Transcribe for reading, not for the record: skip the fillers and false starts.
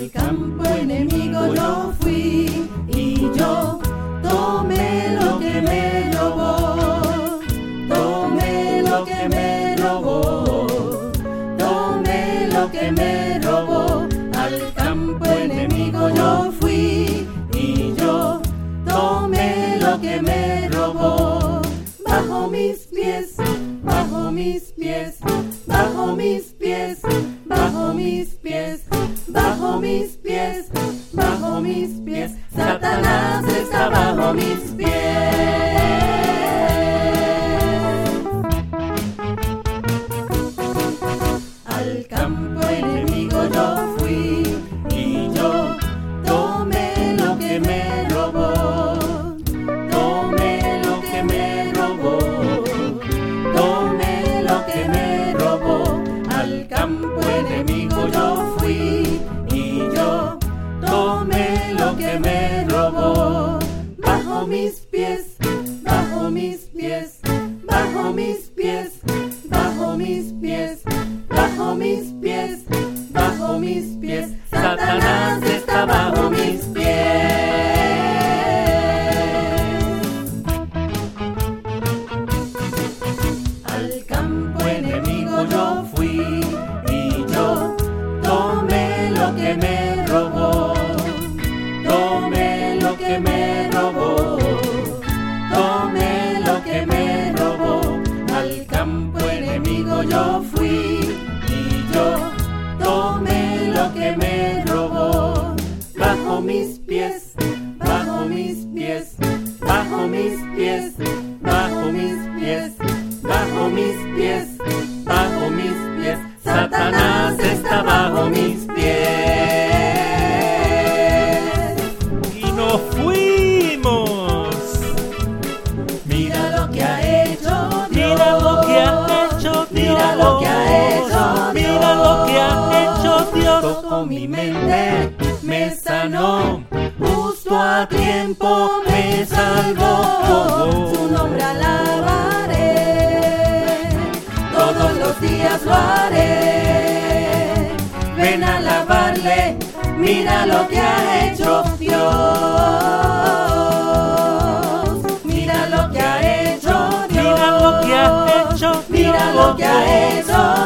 Al campo enemigo yo fui y yo tomé lo que me robó, tomé lo que me robó, tomé lo que me robó. Al campo enemigo yo fui y yo tomé lo que me robó. Bajo mis pies, bajo mis pies, bajo mis pies, bajo mis pies, bajo mis pies, bajo mis pies. Satanás está bajo mis pies. Al campo enemigo yo fui y yo tomé lo que me robó, tomé lo que me robó, tomé lo que me robó. Al campo enemigo yo fui y yo tomé lo que me robó. Bajo mis pies, bajo mis pies, bajo mis pies, bajo mis pies, bajo mis pies, bajo mis pies. Satanás está bajo mis pies. Al campo enemigo yo fui y yo tomé lo que me robó, tomé lo que me robó, tomé lo que me robó. Al campo enemigo yo fui y yo tomé lo que me robó. Bajo mis pies, bajo mis pies, bajo mis pies, bajo mis pies, bajo mis pies, bajo mis pies. Satanás está bajo mis pies. Y nos fuimos. Mira lo que ha hecho Dios. Mira lo que ha hecho Dios. Mira lo que ha hecho Dios. Mira lo que ha hecho Dios. Tocó mi mente, me sanó, justo a tiempo me salvó. Su nombre alabaré, todos los días lo haré. Ven a alabarle, mira lo que ha hecho Dios. Mira lo que ha hecho Dios. Mira lo que ha hecho Dios. Mira lo que ha hecho